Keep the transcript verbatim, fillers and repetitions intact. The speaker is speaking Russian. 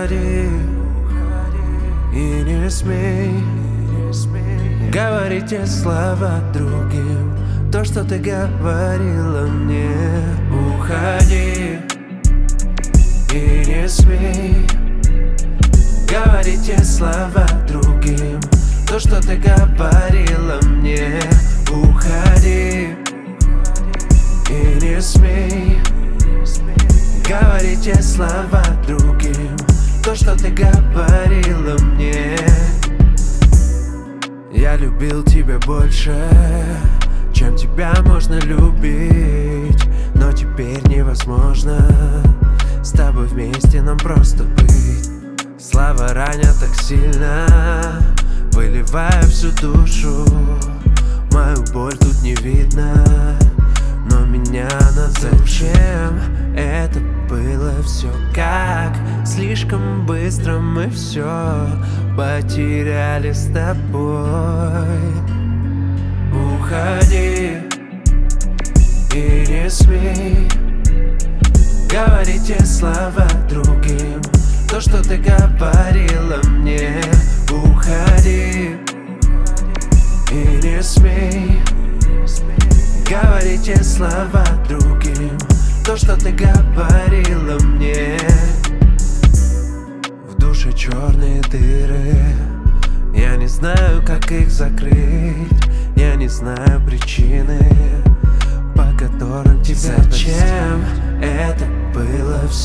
уходи и не смей говорить те слова другим, то, что ты говорила мне. Уходи и не смей говорить те слова другим, то, что ты говорила мне. Уходи и не смей говорить те слова другим, то, что ты говорила мне. Я любил тебя больше, чем тебя можно любить, но теперь невозможно с тобой вместе нам просто быть. Слова ранят так сильно, выливая всю душу. Мою боль тут не видно, но меня надо. Зачем это было все? Как слишком быстро мы все потеряли с тобой. Уходи и не смей говорить те слова другим, то, что ты говорила мне. Уходи и не смей говорить те слова другим, то, что ты говорила мне. В душе черные дыры, я не знаю, как их закрыть. Я не знаю причины, по которым тебя. Зачем это было все?